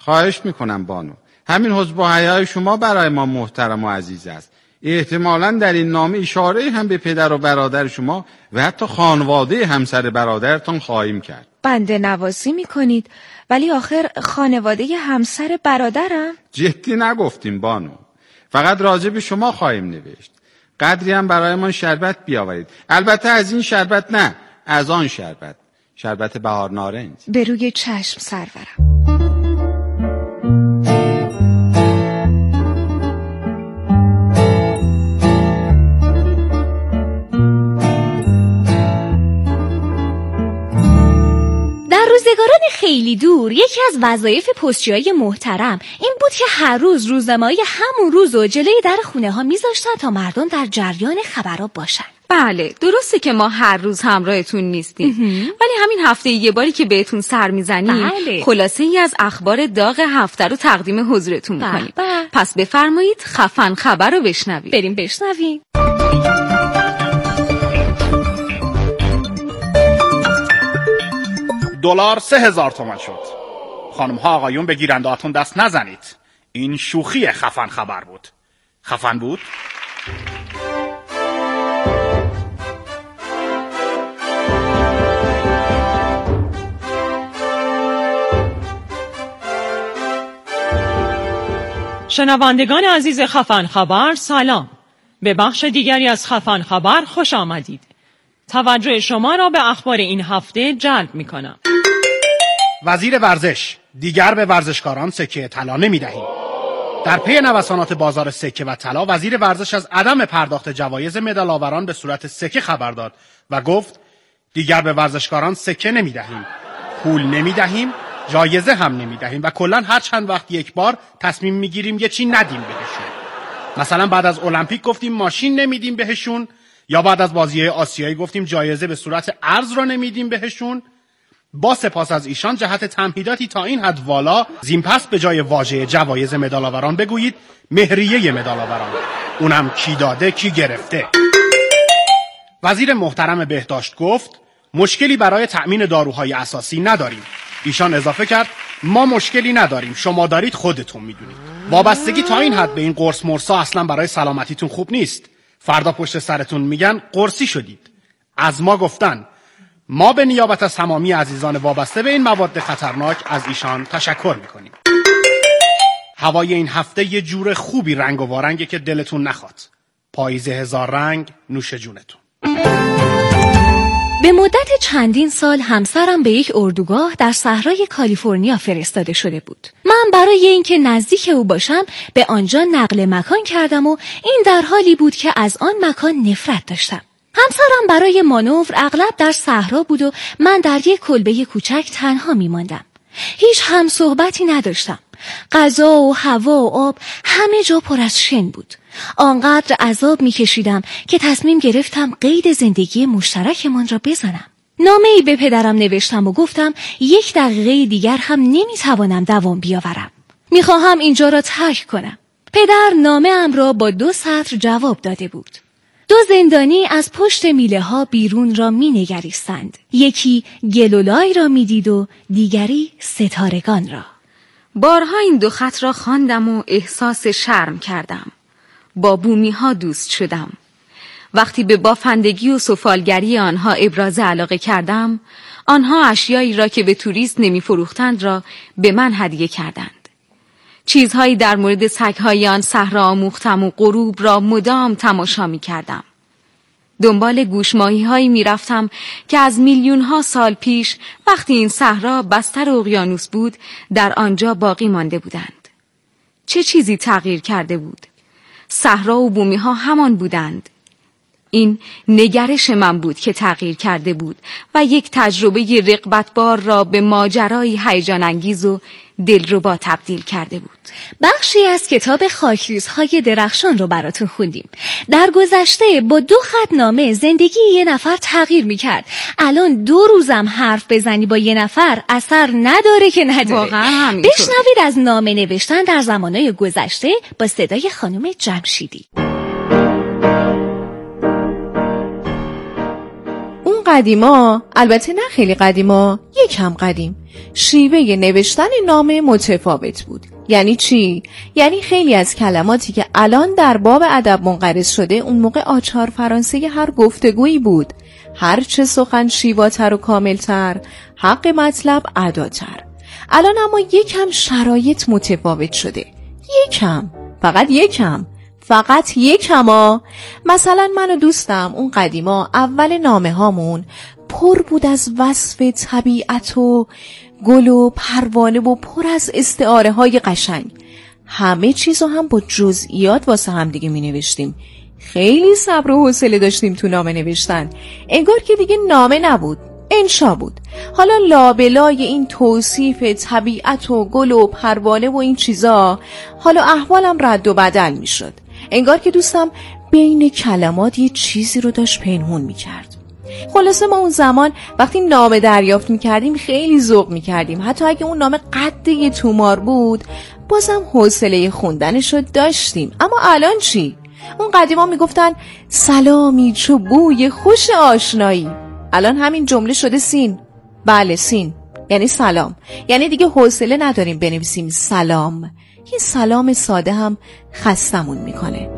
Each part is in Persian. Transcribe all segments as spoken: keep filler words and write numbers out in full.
خواهش میکنم بانو، همین حجب و حیای شما برای ما محترم و عزیز است. احتمالاً در این نامه اشاره هم به پدر و برادر شما و حتی خانواده همسر برادرتان خواهیم کرد. بنده نوازی میکنید، ولی آخر خانواده همسر برادرم؟ جدی نگفتیم بانو، فقط راجع به شما خواهیم نوشت. قدری هم برای من شربت بیاورید، البته از این شربت نه، از آن شربت، شربت بهار نارنج. به روی چشم سرورم. روزگاران خیلی دور یکی از وظایف پستچیای محترم این بود که هر روز روزنامه‌ای همون روز و جلوی در خونه ها میذاشتن تا مردم در جریان خبرها باشن. بله، درسته که ما هر روز همراهتون نیستیم، ولی همین هفته یه باری که بهتون سر میزنیم بله. خلاصه ای از اخبار داغ هفته رو تقدیم حضورتون میکنیم. بله. پس بفرمایید خفن خبر رو بشنوید. بریم بشنویم. دلار سه هزار تومان شد. خانم ها آقایون به گیرنده‌هاتون دست نزنید. این شوخی خفن خبر بود. خفن بود؟ شنوندگان عزیز خفن خبر سلام. به بخش دیگری از خفن خبر خوش آمدید. توجه شما را به اخبار این هفته جلب می کنم. وزیر ورزش: دیگر به ورزشکاران سکه طلا نمی‌دهیم. در پی نوسانات بازار سکه و طلا، وزیر ورزش از عدم پرداخت جوایز مدال‌آوران به صورت سکه خبر داد و گفت دیگر به ورزشکاران سکه نمی‌دهیم، پول نمی‌دهیم، جایزه هم نمی‌دهیم و کلاً هر چند وقت یک بار تصمیم می‌گیریم یه چی ندیم بهشون. مثلا بعد از المپیک گفتیم ماشین نمیدیم بهشون، یا بعد از بازی‌های آسیایی گفتیم جایزه به صورت ارز رو نمیدیم بهشون. با سپاس از ایشان جهت تمهیداتی تا این حد والا، زین پس به جای واژه جوایز مدال‌آوران بگویید مهریه مدال‌آوران. اونم کی داده کی گرفته. وزیر محترم بهداشت گفت مشکلی برای تأمین داروهای اساسی نداریم. ایشان اضافه کرد ما مشکلی نداریم، شما دارید خودتون میدونید. وابستگی تا این حد به این قرص مرسا اصلا برای سلامتیتون خوب نیست. فردا پشت سرتون میگن قرصی شدید. از ما گفتن. ما به نیابت از تمامی عزیزان وابسته به این مواد خطرناک از ایشان تشکر میکنیم. هوای این هفته یه جور خوبی رنگ و وارنگه که دلتون نخواد. پاییز هزار رنگ، نوش جونتون. به مدت چندین سال همسرم به یک اردوگاه در صحرای کالیفرنیا فرستاده شده بود. من برای اینکه نزدیک او باشم به آنجا نقل مکان کردم و این در حالی بود که از آن مکان نفرت داشتم. همسرم برای مانور اغلب در صحرا بود و من در یک کلبه کوچک تنها میماندم. هیچ هم صحبتی نداشتم. غذا و هوا و آب همه جا پر از شن بود. آنقدر عذاب میکشیدم که تصمیم گرفتم قید زندگی مشترکمان را بزنم. نامه‌ای به پدرم نوشتم و گفتم یک دقیقه دیگر هم نمیتوانم دوام بیاورم. میخواهم اینجا را ترک کنم. پدر نامه ام را با دو سطر جواب داده بود. دو زندانی از پشت میله ها بیرون را می نگریستند. یکی گلولای را می دید و دیگری ستارگان را. بارها این دو خط را خواندم و احساس شرم کردم. با بومی ها دوست شدم. وقتی به بافندگی و سفالگری آنها ابراز علاقه کردم، آنها اشیایی را که به توریست نمی فروختند را به من هدیه کردند. چیزهایی در مورد سگ‌های آن صحرا آموختم و غروب را مدام تماشا می کردم. دنبال گوشماهی‌هایی می رفتم که از میلیون‌ها سال پیش وقتی این صحرا بستر اقیانوس بود در آنجا باقی مانده بودند. چه چیزی تغییر کرده بود؟ صحرا و بومی‌ها همان بودند. این نگرش من بود که تغییر کرده بود و یک تجربه رغبتبار را به ماجرایی هیجان انگیز و دلربا تبدیل کرده بود. بخشی از کتاب خاکریزهای درخشان رو براتون خوندیم. در گذشته با دو خط نامه زندگی یه نفر تغییر میکرد. الان دو روزم حرف بزنی با یه نفر اثر نداره که نداره. واقعا همینطور. بشنوید از نامه نوشتن در زمانهای گذشته با صدای خانم جمشیدی. قدیما، البته نه خیلی قدیما، یکم قدیم، شیوه نوشتن نامه متفاوت بود. یعنی چی؟ یعنی خیلی از کلماتی که الان در باب ادب منقرض شده اون موقع آچار فرانسه هر گفتگویی بود. هر چه سخن شیواتر و کاملتر، حق مطلب اداتر. الان اما یکم شرایط متفاوت شده. یکم، فقط یکم، فقط یکم ها. مثلا من و دوستم اون قدیما اول نامه هامون پر بود از وصف طبیعت و گل و پروانه و پر از استعاره های قشنگ. همه چیزو هم با جزئیات واسه هم دیگه می نوشتیم. خیلی صبر و حوصله داشتیم تو نامه نوشتن. انگار که دیگه نامه نبود، انشا بود. حالا لابلای این توصیف طبیعت و گل و پروانه و این چیزا حالا احوالم رد و بدل می شد. انگار که دوستم بین کلمات یه چیزی رو داشت پنهون می کرد. خلاصه ما اون زمان وقتی نامه دریافت می کردیم خیلی ذوق می کردیم. حتی اگه اون نامه قد یه تومار بود بازم حوصله خوندنش رو داشتیم. اما الان چی؟ اون قدیما می گفتن سلامی چو بوی خوش آشنایی. الان همین جمله شده سین. بله سین، یعنی سلام. یعنی دیگه حوصله نداریم بنویسیم سلام. یه سلام ساده هم خستمون میکنه.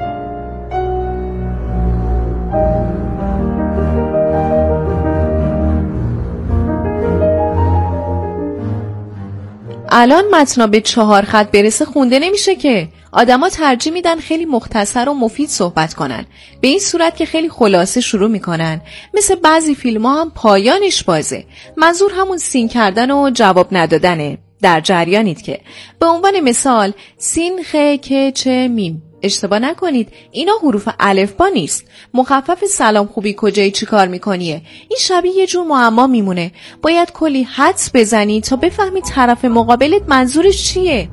الان متنا به چهار خط برسه خونده نمیشه که. آدما ترجیح میدن خیلی مختصر و مفید صحبت کنن، به این صورت که خیلی خلاصه شروع میکنن. مثل بعضی فیلم ها هم پایانش بازه. منظور همون سین کردن و جواب ندادنه. در جریانید که به عنوان مثال سین خ ک چ میم. اشتباه نکنید، اینا حروف الفبا نیست. مخفف سلام خوبی کجایی چی کار میکنیه. این شبیه یه جور معما میمونه. باید کلی حدس بزنی تا بفهمی طرف مقابلت منظورش چیه.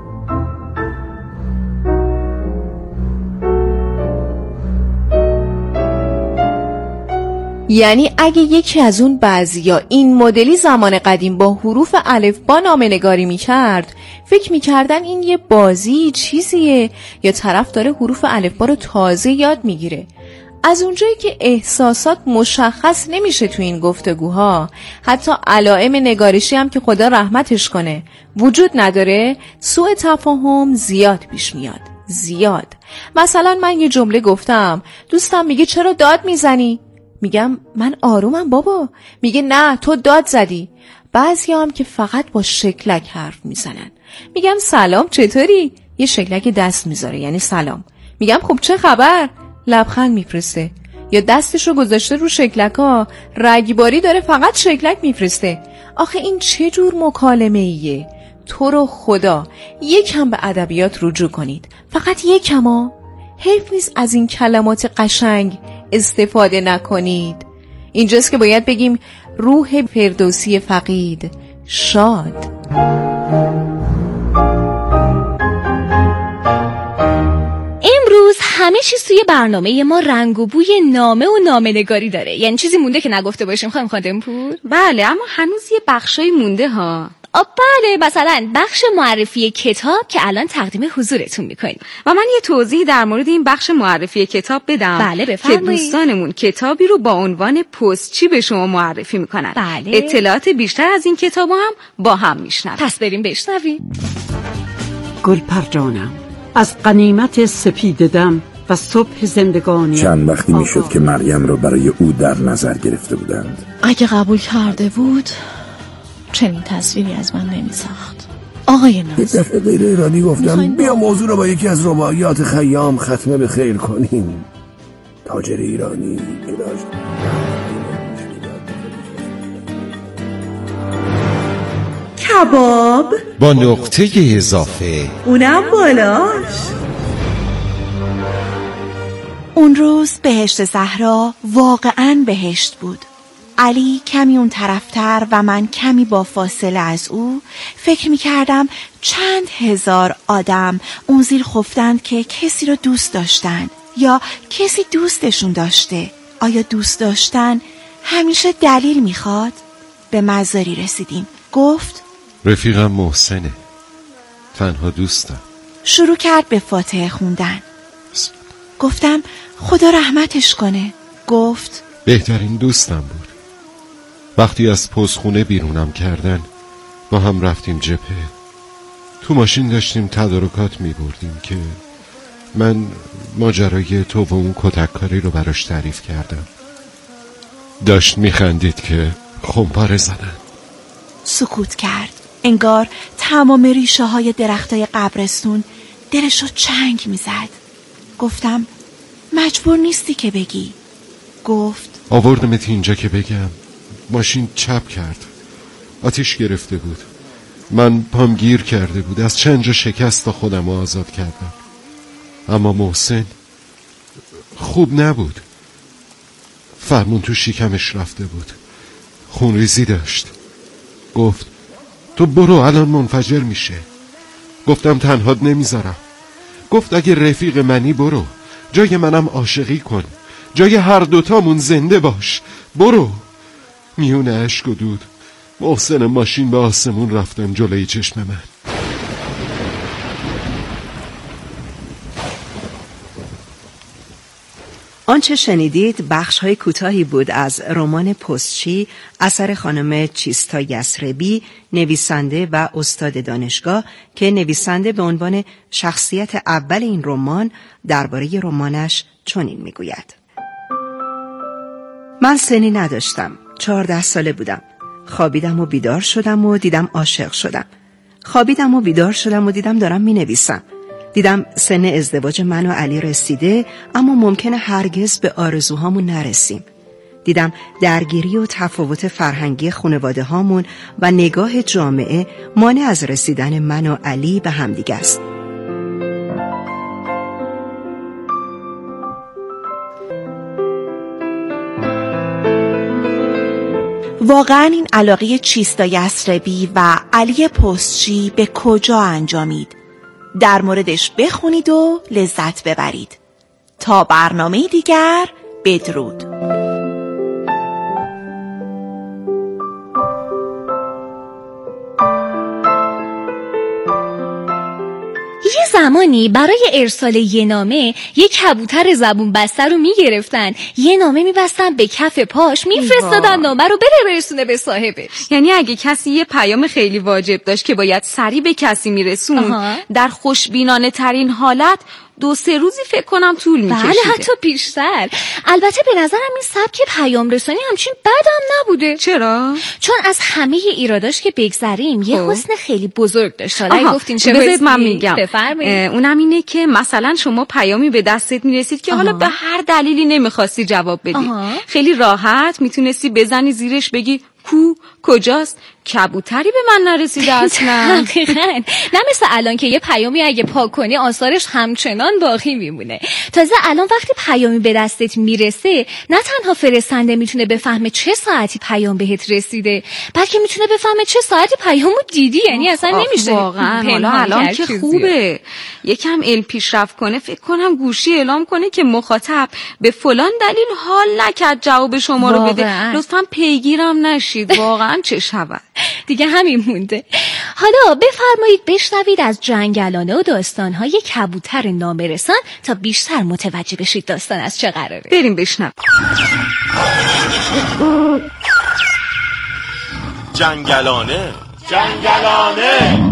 یعنی اگه یکی از اون بعضیا این مدلی زمان قدیم با حروف الفبا نامه‌نگاری می‌کرد، فکر می‌کردن این یه بازی چیزیه یا طرف داره حروف الفبا رو تازه یاد میگیره. از اونجایی که احساسات مشخص نمیشه تو این گفتگوها، حتی علائم نگارشی هم که خدا رحمتش کنه وجود نداره، سوء تفاهم زیاد پیش میاد. زیاد. مثلا من یه جمله گفتم، دوستم میگه چرا داد میزنی؟ میگم من آرومم بابا. میگه نه تو داد زدی. بعضی هم که فقط با شکلک حرف میزنن. میگم سلام چطوری؟ یه شکلک دست میذاره یعنی سلام. میگم خب چه خبر؟ لبخند میفرسته. یا دستشو گذاشته رو شکلکا، رگباری داره فقط شکلک میفرسته. آخه این چه جور مکالمه ایه؟ تو رو خدا یکم به ادبیات رجوع کنید. فقط یکم ها. حیف نیست از این کلمات قشنگ استفاده نکنید. اینجاست که باید بگیم روح فردوسی فقید شاد. امروز همه چیز توی برنامه ما رنگ و بوی نامه و نامه‌نگاری داره. یعنی چیزی مونده که نگفته باشیم خانم خادمپور؟ بله، اما هنوز یه بخشای مونده ها. آه بله، مثلا بخش معرفی کتاب که الان تقدیم حضورتون میکنیم. و من یه توضیح در مورد این بخش معرفی کتاب بدم. بله بفرمایید. که دوستانمون کتابی رو با عنوان پستچی به شما معرفی میکنن. بله. اطلاعات بیشتر از این کتاب هم با هم میشنویم. پس بریم بشنویم. گلپر جانم، از غنیمت سپید دم و صبح زندگانی چند وقتی میشد که مریم را برای او در نظر گرفته بودند. اگه قبول کرده بود چنین تصویری از من نمی‌ساخت. آقای ناز، یک دفعه غیر ارادی گفتم بیا موضوع رو با یکی از رباعیات خیام ختمه به خیر کنیم. تاجر ایرانی که داشت کباب با نقطه اضافه، اونم بالاش. اون روز بهشت زهرا واقعاً بهشت بود. علی کمی اون طرفتر و من کمی با فاصله از او. فکر می کردم چند هزار آدم اون زیر خفتند که کسی رو دوست داشتن یا کسی دوستشون داشته. آیا دوست داشتن همیشه دلیل میخواد؟ به مزاری رسیدیم. گفت رفیقم محسنه، تنها دوستم. شروع کرد به فاتحه خوندن. گفتم خدا رحمتش کنه. گفت بهترین دوستم بود. وقتی از پستخونه بیرونم کردن با هم رفتیم جبهه. تو ماشین داشتیم تدارکات می بردیم که من ماجرای تو و اون کتککاری رو براش تعریف کردم. داشت می خندید که خمپاره زدن. سکوت کرد. انگار تمام ریشه های درختای قبرستون دلشو چنگ می زد. گفتم مجبور نیستی که بگی. گفت آوردمت اینجا که بگم. ماشین چپ کرد، آتیش گرفته بود، من پام گیر کرده بود، از چند جا شکست تا خودم رو آزاد کردم. اما محسن خوب نبود، فرمون تو شکمش رفته بود، خونریزی داشت. گفت تو برو الان منفجر میشه. گفتم تنهات نمیذارم. گفت اگه رفیق منی برو، جای منم عاشقی کن، جای هر دوتامون زنده باش، برو. میونه اشک و دود محسن ماشین به آسمون رفتن جلوی چشم من. آنچه شنیدید بخش‌های کوتاهی بود از رمان پستچی اثر خانم چیستا یسربی، نویسنده و استاد دانشگاه، که نویسنده به عنوان شخصیت اول این رمان درباره رمانش چنین میگوید: من سنی نداشتم، چهارده ساله بودم. خوابیدم و بیدار شدم و دیدم عاشق شدم. خوابیدم و بیدار شدم و دیدم دارم می نویسم. دیدم سن ازدواج من و علی رسیده، اما ممکنه هرگز به آرزوهامون نرسیم. دیدم درگیری و تفاوت فرهنگی خانواده هامون و نگاه جامعه مانع از رسیدن من و علی به همدیگه است. واقعا این علاقه چیستا یسربی و علی پستچی به کجا انجامید؟ در موردش بخونید و لذت ببرید. تا برنامه دیگر، بدرود. یه زمانی برای ارسال یه نامه یه کبوتر زبون بسته رو میگرفتن، یه نامه میبستن به کف پاش، میفرستادن نامه رو بره برسونه به صاحبش. یعنی اگه کسی یه پیام خیلی واجب داشت که باید سریع به کسی میرسون، در خوشبینانه ترین حالت دو سه روزی فکر کنم طول میکشیده. بله، حتی بیشتر. البته به نظرم این سبک پیام رسانی همچین بدم نبوده. چرا؟ چون از همه ایراداش که بگذریم یه حسن خیلی بزرگ داشت. حالا گفتین چه بذارید من میگم. بفرمایید. اونم اینه که مثلا شما پیامی به دستت میرسید که آها. حالا به هر دلیلی نمیخواستی جواب بدی، آها. خیلی راحت میتونستی بزنی زیرش بگی کو کجاست، کبوتری به من نرسیده اصلا. دقیقاً. نه مثل الان که یه پیامی اگه پاک کنی آثارش همچنان باقی میمونه. تازه الان وقتی پیامی به دستت میرسه، نه تنها فرستنده میتونه بفهمه چه ساعتی پیام بهت رسیده، بلکه میتونه بفهمه چه ساعتی پیامو دیدی. یعنی اصلا نمیشه واقعا. حالا الان که خوبه یکم ال پیشرفت کنه، فکر کنم گوشی اعلام کنه که مخاطب به فلان دلیل حال نکرد جواب شما رو بده، لطفاً پیگیرم نشید. واقعا چه شود دیگه همین مونده. حالا بفرمایید بشنوید از جنگلانه و داستان‌های کبوتر نامه‌رسان تا بیشتر متوجه بشید داستان از چه قراره. بریم بشنویم. جنگلانه جنگلانه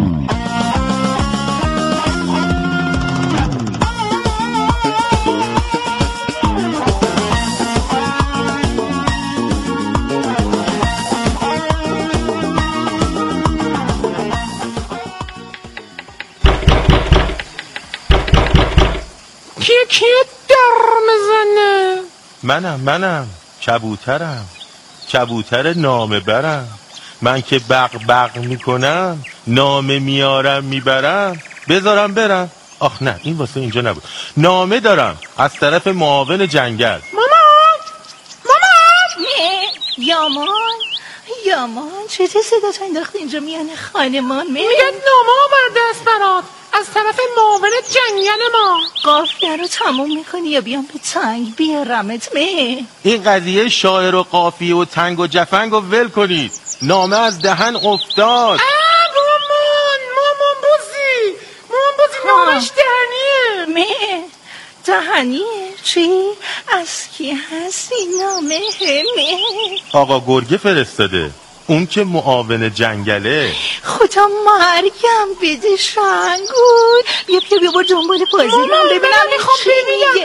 کی کی در میزنه؟ منم منم کبوترم، کبوتر نامه برم. من که بق بق میکنم، نامه میارم میبرم، بذارم برم. آخ نه، این واسه اینجا نبود. نامه دارم از طرف معاون جنگل. مامان مامان نه یامان یامان چه صدا تو انداخت اینجا میانه خانمان؟ میگه نامه آورده است برات از طرف معاون جنگل ما. قافیه رو تموم میکنی یا بیام به تنگ بیارمت؟ می این قضیه شاعر و قافیه و تنگ و جفنگ و ول کنید. نامه از دهن افتاد. مامان مامان بوزی مامان بوزی نامش دهنیه. می دهنیه چی؟ از کی هست این نامه همه؟ آقا گرگه فرستاده، اون که معاون جنگله. خدا مرگم بده شنگول. بیا بیا بیا با دنبال بازی من ببینم میخوام ببینم.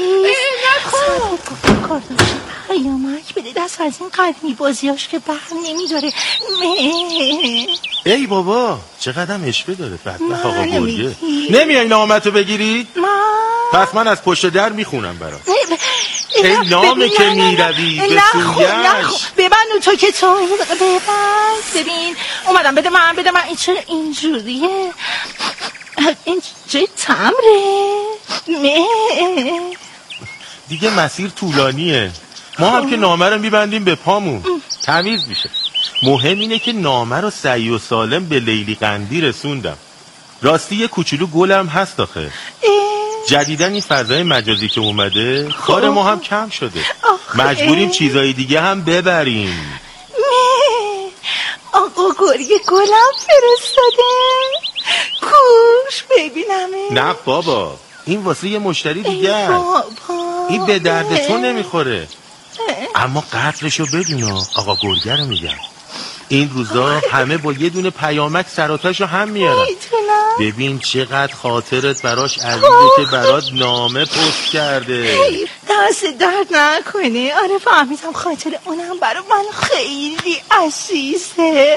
نکن کارداش پیامک بده دست از این قدمی بازیاش که بر نمیداره. ای بابا چقدرم اشوه داره بدبخت آقا گرگه. نمیای نامتو بگیری؟ من پس من از پشت در میخونم برات. ای نامه که میروی به سویش. ببند تو که تو ببند. ببین اومدم بده من بده من. این چرا اینجوریه؟ این چه تمره؟ دیگه مسیر طولانیه، ما هم که نامه رو میبندیم به پامون تمیز میشه. مهم اینه که نامه رو صحیح و سالم به لیلی قندی رسوندم. راستی یه کوچولو گلم هست آخه. جدیدن این فضای مجازی که اومده کار ما هم کم شده، مجبوریم چیزای دیگه هم ببریم. آقا گرگه گلم فرستاده، کوش ببینمه. نه بابا این واسه یه مشتری دیگه است، این به درد تو نمیخوره. اما قدرشو بدون آقا گرگه رو میگم. این روزا همه با یه دونه پیامک سراتاشو هم میارن. ببین چقدر خاطرت براش عزیزه که برات نامه پست کرده. دست درد نکنه. آره فهمیدم خاطر اونم برای من خیلی عزیزه.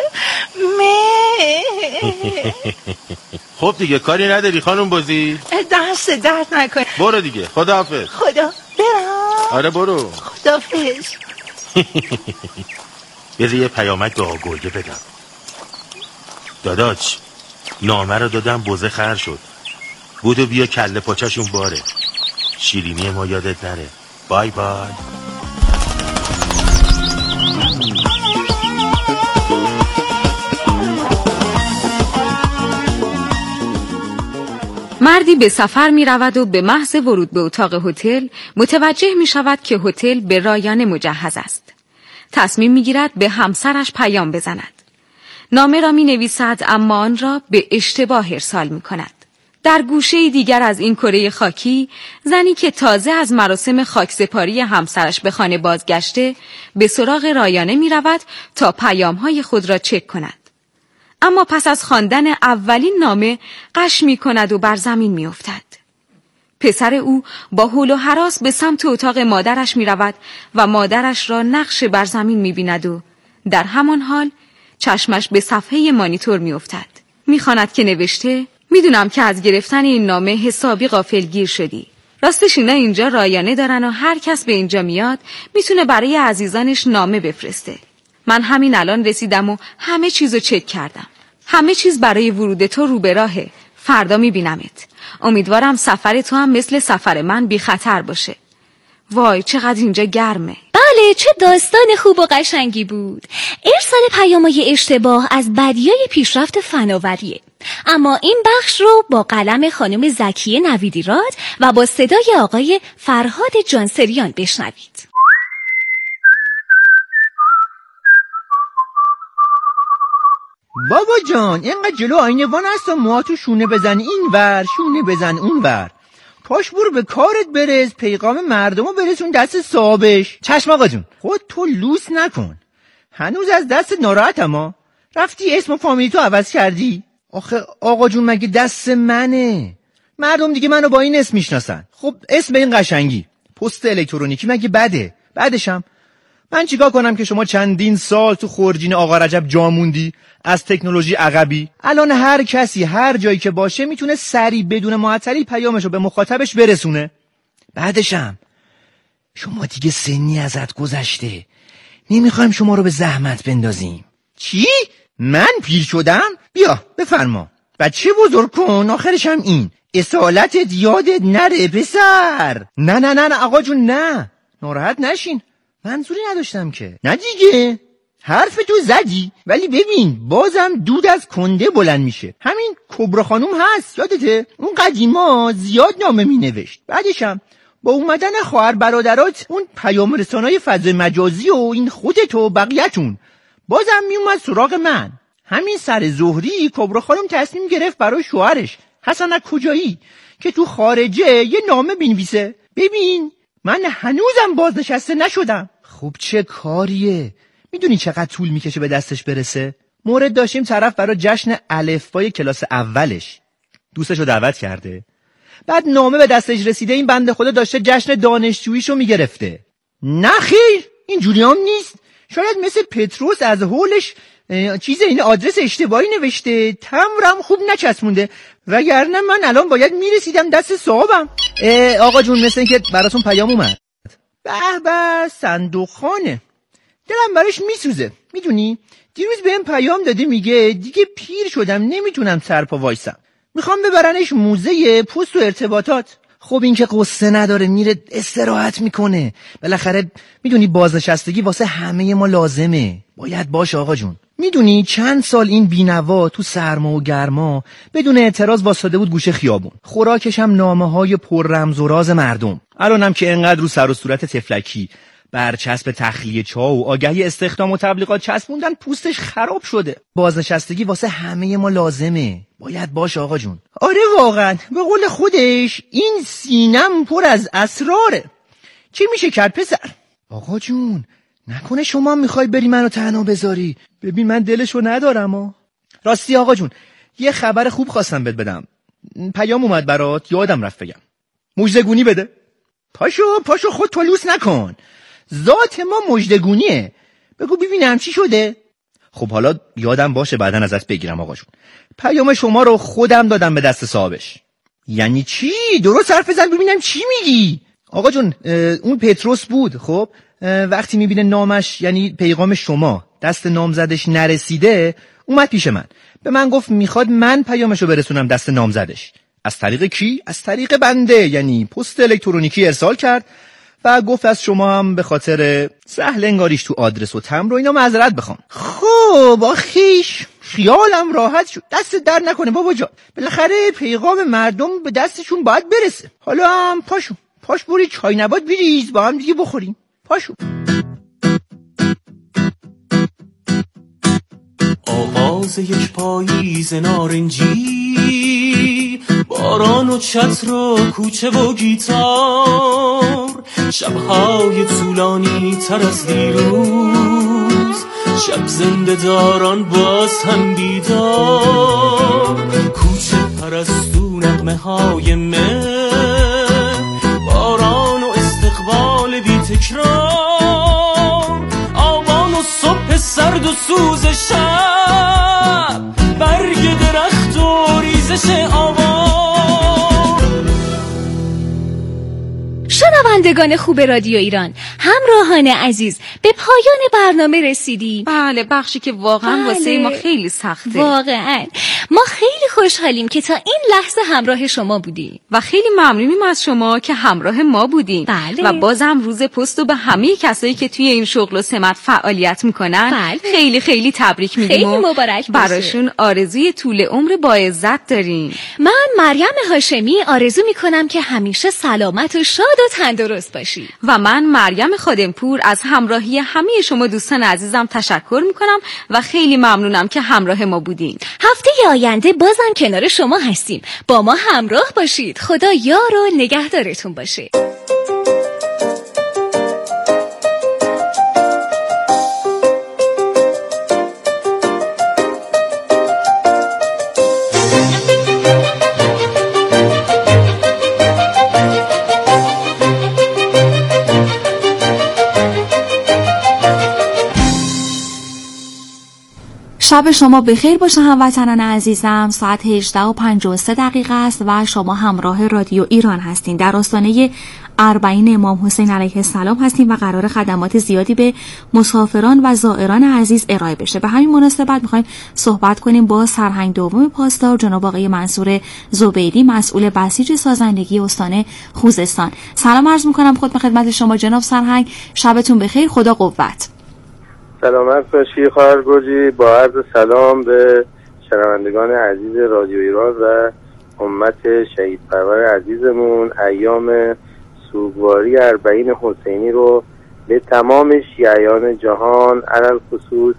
خب دیگه کاری نداری خانم بازی؟ دست درد نکنه. برو دیگه خداحافظ. خدا برم. آره برو خداحافظ. بذار یه پیامک به آقا گرگه بدم. داداش نامه رو دادم بوزه خر شد، بودو بیا کله پاچشون باره. شیرینی ما یادت نره. بای بای. مردی به سفر می رود و به محض ورود به اتاق هتل متوجه می شود که هتل به رایانه مجهز است. تصمیم می گیرد به همسرش پیام بزند. نامه را می نویسد اما آن را به اشتباه ارسال می کند. در گوشه دیگر از این کره خاکی زنی که تازه از مراسم خاکسپاری همسرش به خانه بازگشته به سراغ رایانه می رود تا پیام‌های خود را چک کند. اما پس از خواندن اولین نامه غش می کند و بر زمین می افتد. پسر او با هول و هراس به سمت اتاق مادرش می رود و مادرش را نقش بر زمین می بیند و در همان حال چشمش به صفحه مانیتور می افتد. می خواند که نوشته میدونم که از گرفتن این نامه حسابی غافلگیر شدی. راستش اینا اینجا رایانه دارن و هر کس به اینجا میاد میتونه برای عزیزانش نامه بفرسته. من همین الان رسیدم و همه چیزو چک کردم. همه چیز برای ورود تو رو به راهه. فردا میبینمت. امیدوارم سفر تو هم مثل سفر من بی خطر باشه. وای چقدر اینجا گرمه. بله چه داستان خوب و قشنگی بود. ارسال پیام‌های اشتباه از بدیای پیشرفت فناوریه. اما این بخش رو با قلم خانم زکیه نویدیراد و با صدای آقای فرهاد جانسریان بشنوید. بابا جان اینقدر جلو آینه وان هست و موهاتو شونه بزن این ور شونه بزن اون ور. پاش برو به کارت برس، پیغام مردمو برسون دست صاحبش. چشم آقا جون خود تو لوس نکن. هنوز از دست ناراحتم ها. رفتی اسم و فامیلی تو عوض کردی؟ آخه آقا جون مگه دست منه؟ مردم دیگه منو با این اسم میشناسن. خب اسم این قشنگی پست الکترونیکی مگه بده؟ بعدشم من چیکار کنم که شما چندین سال تو خورجین آقا رجب جا موندی، از تکنولوژی عقبی؟ الان هر کسی هر جایی که باشه میتونه سریع بدون معطلی پیامشو به مخاطبش برسونه. بعدشم شما دیگه سنی ازت گذشته، نمیخوایم شما رو به زحمت بندازیم. چی؟ من پیر شدم؟ بیا بفرما بچه بزرگ کن، آخرش هم این اصالتت یادت نره پسر. نه نه نه نه آقا جون نه، ناراحت نشین، منظوری نداشتم که. نه دیگه حرف تو زدی، ولی ببین بازم دود از کنده بلند میشه. همین کبرا خانوم هست یادته؟ اون قدیما زیاد نامه می نوشت. بعدشم با اومدن خواهر برادرات اون پیام رسانای فضای مجازی و این خودت و بقیه‌تون بازم می اومد سراغ من. همین سر ظهری کبرا خانوم تصمیم گرفت برای شوهرش حسن کجایی که تو خارجه یه نامه بنویسه ببین من هنوزم بازنشسته نشدم. خب چه کاریه؟ میدونی چقدر طول میکشه به دستش برسه؟ مورد داشتیم طرف برای جشن الفبای کلاس اولش دوستشو دعوت کرده، بعد نامه به دستش رسیده این بنده خدا داشته جشن دانشجوییشو میگرفته. نه خیر، این جوریام نیست. شاید مثل پتروس از هولش چیز این آدرس اشتباهی نوشته، تمرم خوب نچسبونده، وگرنه من الان باید میرسیدم دست صاحبم. آقا جون مثل این که براتون پیام اومد. به به صندوق خانه، دلم براش میسوزه. میدونی دیروز بهم پیام داده میگه دیگه پیر شدم نمیتونم سرپا وایسم، میخوام ببرنش موزه پست و ارتباطات. خب این که قصه نداره، میره استراحت میکنه. بالاخره میدونی بازنشستگی واسه همه ما لازمه، باید باشه آقا جون. میدونی چند سال این بینوا تو سرما و گرما بدون اعتراض واساده بود گوشه خیابون، خوراکش هم نامه های پر رمز و راز مردم. الانم که انقدر رو سر و صورت تفلکی برچسب تخلیه چا و آگهی استخدام و تبلیغات چسبوندن پوستش خراب شده. بازنشستگی واسه همه ما لازمه، باید باشه آقا جون. آره واقعا به قول خودش این سینم پر از اسراره. چی میشه کرد پسر؟ آقا جون نکنه شما میخوای بری منو تنها بذاری؟ ببین من دلشو ندارم ها. راستی آقا جون یه خبر خوب خواستم بهت بدم، پیام اومد برات یادم رفت بگم. مژدگونی بده. پاشو پاشو خود تلوس نکن، ذات ما مژدگونیه. بگو ببینم چی شده. خب حالا یادم باشه بعدن ازت بگیرم آقا جون. پیام شما رو خودم دادم به دست صاحبش. یعنی چی؟ درست حرف بزن ببینم چی میگی. آقا جون اون پتروس بود. خب وقتی میبینه نامش یعنی پیغام شما دست نامزدش نرسیده اومد پیش من، به من گفت میخواد من پیامشو برسونم دست نامزدش. از طریق کی؟ از طریق بنده، یعنی پست الکترونیکی ارسال کرد و گفت از شما هم به خاطر سهل انگاریش تو آدرس و تمبر و اینا معذرت بخوام. خب آخیش خیالم راحت شد. دست در نکنه بابا جان، بالاخره پیغام مردم به دستشون باید برسه. حالا هم پاشو پاش بری چای نبات بریز با هم دیگه بخوریم. پاشو. آغاز یک پاییز نارنجی، باران و چتر و کوچه و گیتار، شبهای طولانی تر از دیروز، شب زنده داران باز هم بیدار، کوچه پرستو نغمه های مه، باران و استقبال بی تکرار، آبان و صبح سرد و سوز شب، برگ درخت و ریزش آبان. شنوندگان خوب رادیو ایران، همراهان عزیز، به پایان برنامه رسیدیم. بله، بخشی که واقعا بله. واسه ما خیلی سخته. واقعا ما خیلی خوشحالیم که تا این لحظه همراه شما بودیم و خیلی ممنونیم از شما که همراه ما بودیم. بله. و بازم روز پست و به همه کسایی که توی این شغل و سمت فعالیت میکنن بله. خیلی خیلی تبریک میگیم. خیلی مبارک باشه. براشون آرزوی طول عمر با عزت داریم. من مریم هاشمی آرزو میکنم که همیشه سلامت و شاد و تندرست باشی. و من مریم خادمپور از همراهی همه شما دوستان عزیزم تشکر میکنم و خیلی ممنونم که همراه ما بودین. هفته آینده بازم کنار شما هستیم. با ما همراه باشید. خدا یار و نگهدارتون باشه. شب شما بخیر باشه هموطنان عزیزم. ساعت هجده و پنجاه و سه دقیقه است و شما همراه رادیو ایران هستین. در آستانه اربعین امام حسین علیه السلام هستیم و قرار خدمات زیادی به مسافران و زائران عزیز ارائه بشه. به همین مناسبت میخوایم صحبت کنیم با سرهنگ دوم پاسدار جناب آقای منصور زبیدی، مسئول بسیج سازندگی استان خوزستان. سلام عرض میکنم خود به خدمت شما جناب سرهنگ. شبتون بخیر، خدا قوت. سلامت باشی خواهر گرجی. با عرض سلام به شنوندگان عزیز رادیو ایران و امت شهید پرور عزیزمون، ایام سوگواری اربعین حسینی رو به تمام شیعیان جهان، علل خصوص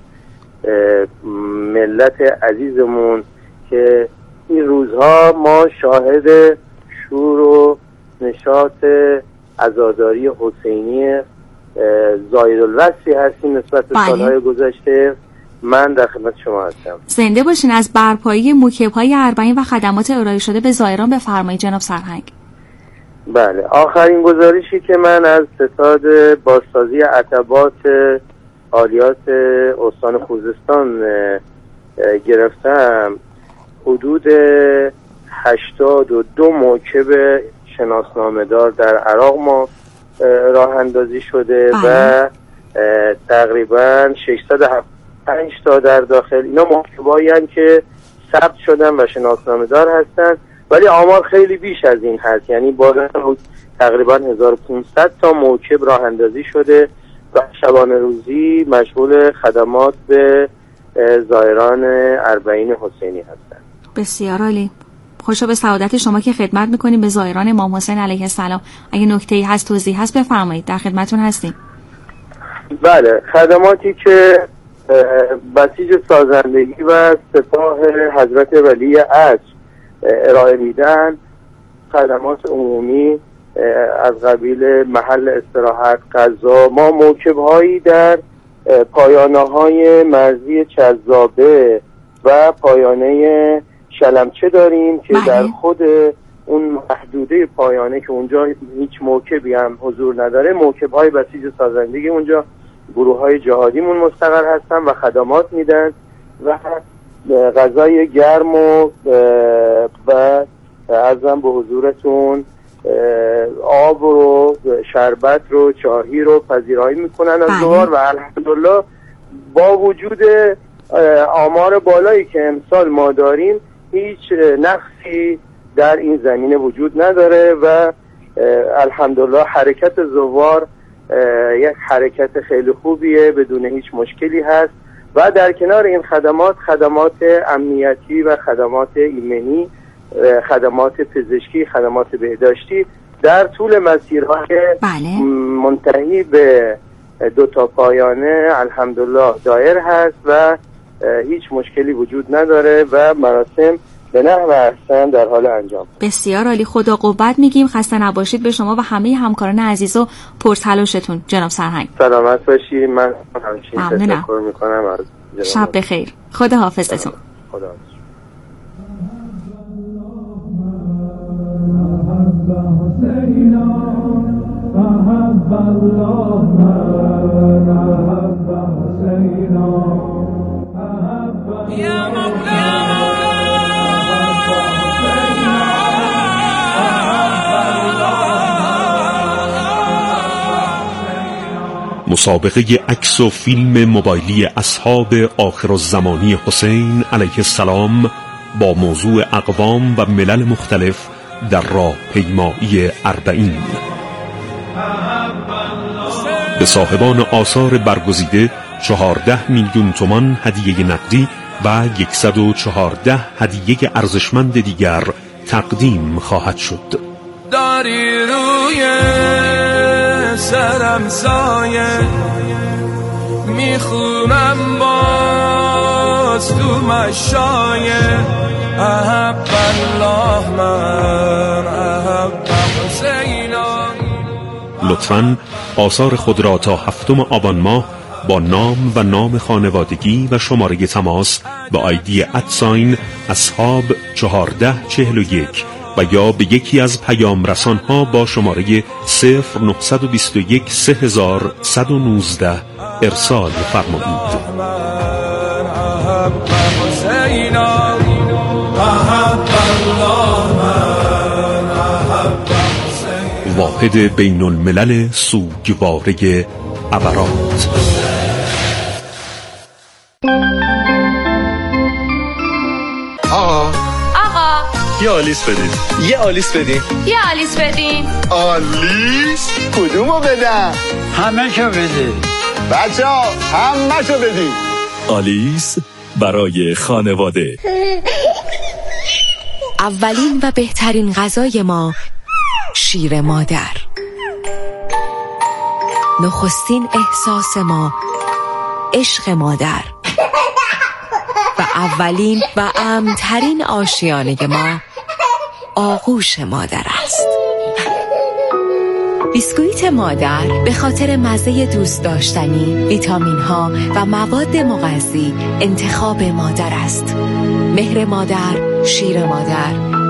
ملت عزیزمون که این روزها ما شاهد شور و نشاط عزاداری حسینی زایدالوصفی هستیم نسبت به سالهای گذشته. من در خدمت شما هستم. زنده باشین. از برپایی موکب‌های اربعین و خدمات ارائه شده به زائران بفرمایید جناب سرهنگ. بله، آخرین گزارشی که من از ستاد بازسازی عتبات عالیات استان خوزستان گرفتم، حدود هشتاد و دو موکب شناسنامه‌دار در عراق ما راه اندازی شده و تقریبا ششصد و هفتاد و پنج تا در داخل. اینا موکبایی هستند که ثبت شدن و شناسنامه‌دار هستند، ولی آمار خیلی بیش از این هست، یعنی بالا تقریبا هزار و پانصد تا موکب راه اندازی شده و شبانه روزی مشغول خدمات به زائران اربعین حسینی هستند. بسیار عالی. خوشا به سعادت شما که خدمت میکنیم به زائران امام حسین علیه السلام. اگه نکته‌ای هست توضیح هست بفرمایید، در خدمتون هستیم. بله، خدماتی که بسیج سازندگی و سپاه حضرت ولی عصر ارائه میدن، خدمات عمومی از قبیل محل استراحت، غذا. ما موکب‌هایی در پایانه‌های مرزی چذابه و پایانه شلمچه داریم که بله. در خود اون محدوده پایانه که اونجا هیچ موکبی هم حضور نداره، موکب‌های بسیج سازندگی اونجا گروه‌های جهادیمون مستقر هستن و خدمات میدن و غذای گرم و و عرضم به حضورتون آب رو، شربت رو، چاهی رو پذیرایی میکنن از زوار و الحمدلله با وجود آمار بالایی که امسال ما داریم هیچ نقصی در این زمینه وجود نداره و الحمدلله حرکت زوار یک حرکت خیلی خوبیه، بدون هیچ مشکلی هست. و در کنار این خدمات، خدمات امنیتی و خدمات ایمنی، خدمات پزشکی، خدمات بهداشتی در طول مسیرهای بله. منتهی به دو تا پایانه الحمدلله دایر هست و هیچ مشکلی وجود نداره و مراسم به نحو احسن در حال انجام. بسیار عالی. خدا قوت میگیم. خسته نباشید به شما و همه همکاران عزیز و پرتلاشتون جناب سرهنگ. سلامت باشید. من همچنین تشکر میکنم از جناب. شب بخیر. خدا حافظتون. خدا حافظ. مسابقه عکس و فیلم موبایلی اصحاب آخرالزمانی حسین علیه السلام با موضوع اقوام و ملل مختلف در راه پیمایی اربعین. به صاحبان آثار برگزیده چهارده میلیون تومان هدیه نقدی و صد و چهارده هدیه ارزشمند دیگر تقدیم خواهد شد. داری روی سرم سایه میخونم باز تو مشایه احب الله من احب حسینا. لطفاً آثار خود را تا هفتم آبان ماه با نام و نام خانوادگی و شماره تماس با آیدی ادساین اصحاب چهارده چهل و یک و یا به یکی از پیام رسان ها با شماره صفر نهصد و بیست و یک سه هزار صد و نوزده ارسال فرمایید. واحد بین الملل سوگواره عبرات. آقا آقا یه آلیس بدین. یه آلیس بدین. یه آلیس بدین. آلیس کدومو بدم؟ همه شو بدین بچه ها، همه شو بدین. آلیس برای خانواده. اولین و بهترین غذای ما شیر مادر. نخستین احساس ما عشق مادر و اولین و امن‌ترین آشیانه ما آغوش مادر است. بیسکویت مادر به خاطر مزه دوست داشتنی، ویتامین ها و مواد مغذی انتخاب مادر است. مهر مادر، شیر مادر،